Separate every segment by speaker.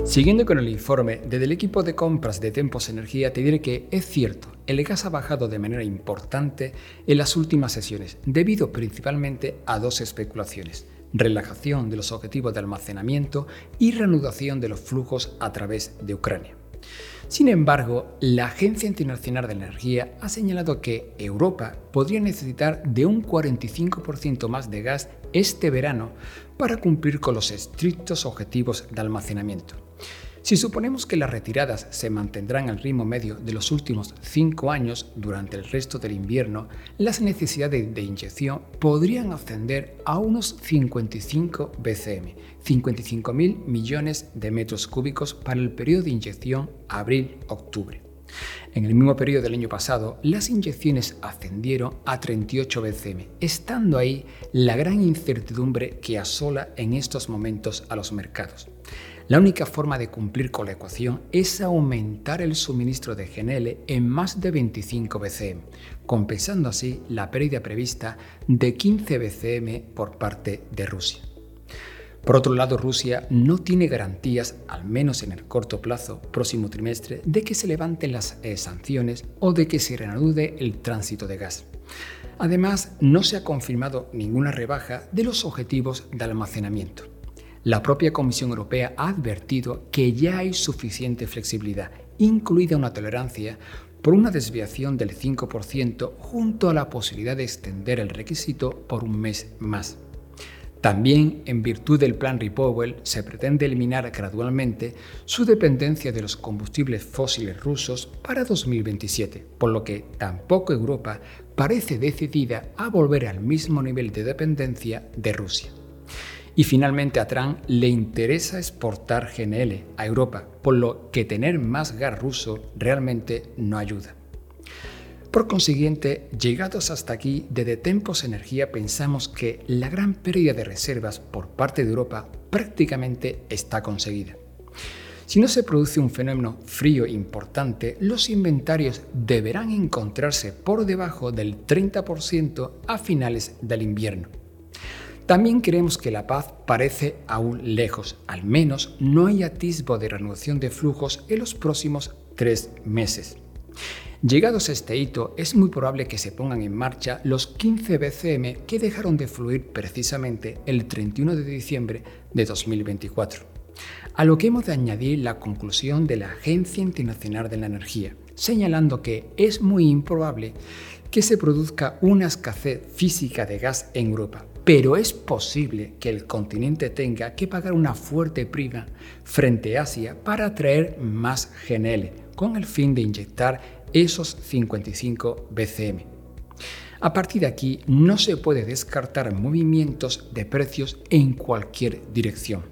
Speaker 1: Siguiendo con el informe, desde el equipo de compras de Tempos Energía te diré que es cierto, el gas ha bajado de manera importante en las últimas sesiones, debido principalmente a dos especulaciones: relajación de los objetivos de almacenamiento y reanudación de los flujos a través de Ucrania. Sin embargo, la Agencia Internacional de Energía ha señalado que Europa podría necesitar de un 45% más de gas este verano para cumplir con los estrictos objetivos de almacenamiento. Si suponemos que las retiradas se mantendrán al ritmo medio de los últimos 5 años durante el resto del invierno, las necesidades de inyección podrían ascender a unos 55 BCM, 55.000 millones de metros cúbicos para el periodo de inyección abril-octubre. En el mismo periodo del año pasado, las inyecciones ascendieron a 38 BCM, estando ahí la gran incertidumbre que asola en estos momentos a los mercados. La única forma de cumplir con la ecuación es aumentar el suministro de GNL en más de 25 BCM, compensando así la pérdida prevista de 15 BCM por parte de Rusia. Por otro lado, Rusia no tiene garantías, al menos en el corto plazo, próximo trimestre, de que se levanten las sanciones o de que se reanude el tránsito de gas. Además, no se ha confirmado ninguna rebaja de los objetivos de almacenamiento. La propia Comisión Europea ha advertido que ya hay suficiente flexibilidad, incluida una tolerancia por una desviación del 5% junto a la posibilidad de extender el requisito por un mes más. También, en virtud del Plan REPower, se pretende eliminar gradualmente su dependencia de los combustibles fósiles rusos para 2027, por lo que tampoco Europa parece decidida a volver al mismo nivel de dependencia de Rusia. Y finalmente a Trump le interesa exportar GNL a Europa, por lo que tener más gas ruso realmente no ayuda. Por consiguiente, llegados hasta aquí, desde Tempos Energía pensamos que la gran pérdida de reservas por parte de Europa prácticamente está conseguida. Si no se produce un fenómeno frío importante, los inventarios deberán encontrarse por debajo del 30% a finales del invierno. También creemos que la paz parece aún lejos, al menos no hay atisbo de reanudación de flujos en los próximos 3 meses. Llegados a este hito, es muy probable que se pongan en marcha los 15 BCM que dejaron de fluir precisamente el 31 de diciembre de 2024. A lo que hemos de añadir la conclusión de la Agencia Internacional de la Energía, señalando que es muy improbable que se produzca una escasez física de gas en Europa, pero es posible que el continente tenga que pagar una fuerte prima frente a Asia para atraer más GNL, con el fin de inyectar esos 55 BCM. A partir de aquí no se puede descartar movimientos de precios en cualquier dirección.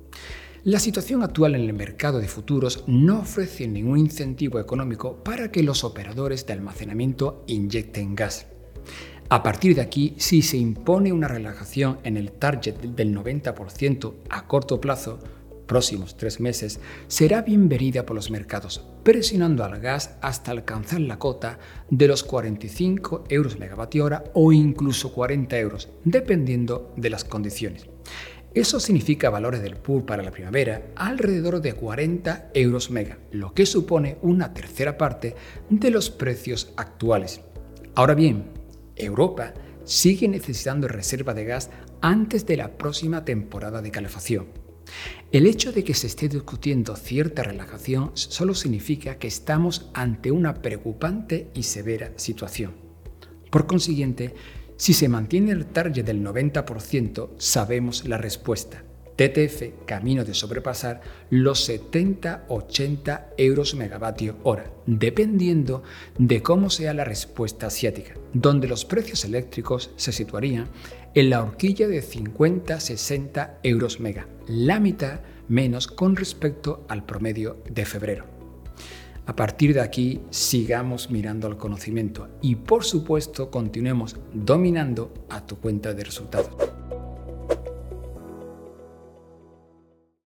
Speaker 1: La situación actual en el mercado de futuros no ofrece ningún incentivo económico para que los operadores de almacenamiento inyecten gas. A partir de aquí, si se impone una relajación en el target del 90% a corto plazo, próximos 3 meses, será bienvenida por los mercados, presionando al gas hasta alcanzar la cota de los 45 euros megavatio hora o incluso 40 euros, dependiendo de las condiciones. Eso significa valores del pool para la primavera alrededor de 40 euros mega, lo que supone una tercera parte de los precios actuales. Ahora bien, Europa sigue necesitando reserva de gas antes de la próxima temporada de calefacción. El hecho de que se esté discutiendo cierta relajación solo significa que estamos ante una preocupante y severa situación. Por consiguiente, si se mantiene el target del 90%, sabemos la respuesta. TTF camino de sobrepasar los 70-80 euros megavatio hora, dependiendo de cómo sea la respuesta asiática, donde los precios eléctricos se situarían en la horquilla de 50-60 euros mega, la mitad menos con respecto al promedio de febrero. A partir de aquí, sigamos mirando al conocimiento y, por supuesto, continuemos dominando a tu cuenta de resultados.